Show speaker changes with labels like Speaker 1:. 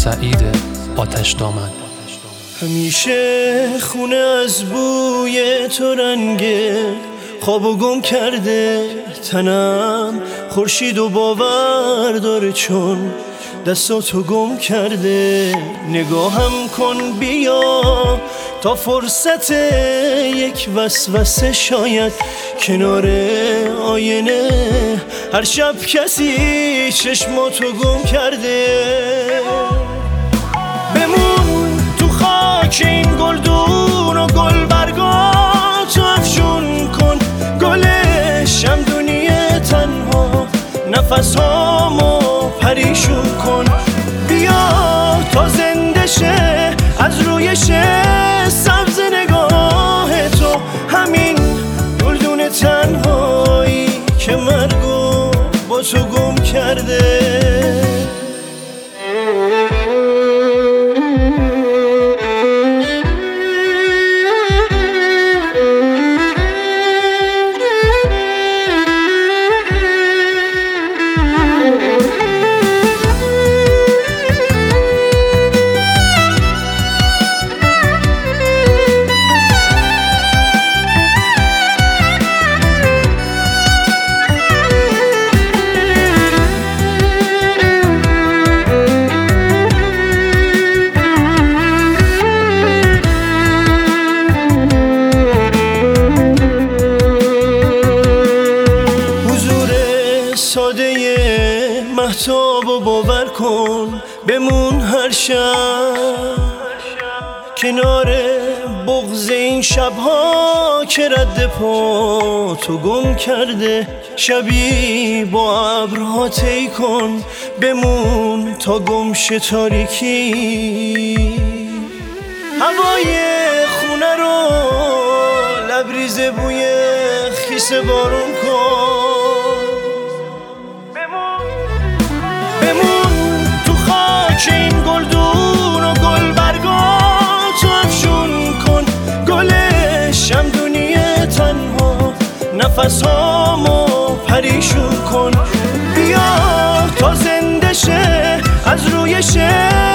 Speaker 1: سعید آتش دامن.
Speaker 2: همیشه خونه از بوی تو رنگه، خوابو گم کرده تنم، خورشید و باور داره چون دستاتو گم کرده. نگاهم کن بیا تا فرصت یک وسوسه، شاید کنار آینه هر شب کسی چشماتو گم کرده. بمون تو خاک این گلدون و گل برگاتو افشون کن، گل شمدونی تنها نفسامو پریشون کن. بیا تا زنده شه از روی سبز نگاه تو، همین گلدون تنهایی که مرگو با تو گم کرده. ساده مهتاب و باور کن، بمون هر شب کنار بغض این شبها که رد پا تو گم کرده. شبی با ابرها طی کن، بمون تا گمشه تاریکی. هوای خونه رو لبریز بوی خیس بارون کن. بمون تو خاک این گلدون و گل برگاتو افشون کن، گل شمدونی تنها نفسامو پریشون کن. بیا تا زنده شه از روی